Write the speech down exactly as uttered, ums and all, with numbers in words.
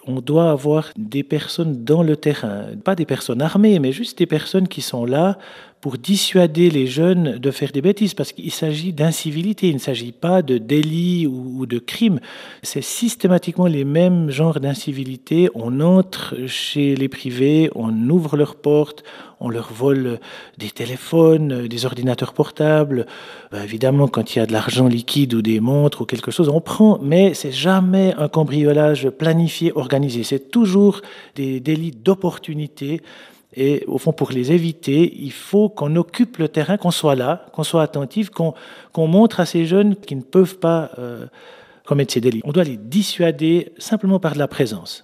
on doit avoir des personnes dans le terrain, pas des personnes armées, mais juste des personnes qui sont là pour dissuader les jeunes de faire des bêtises, parce qu'il s'agit d'incivilité, il ne s'agit pas de délit ou, ou de crime. C'est systématiquement les mêmes genres d'incivilité. On entre chez les privés, on ouvre leurs portes, on leur vole des téléphones, des ordinateurs portables. Ben, évidemment, quand il y a de l'argent liquide ou des montres ou quelque chose, on prend, mais c'est jamais un cambriolage planifié, organisé. C'est toujours des délits d'opportunité. Et au fond, pour les éviter, il faut qu'on occupe le terrain, qu'on soit là, qu'on soit attentif, qu'on qu'on montre à ces jeunes qui ne peuvent pas euh, commettre ces délits. On doit les dissuader simplement par de la présence.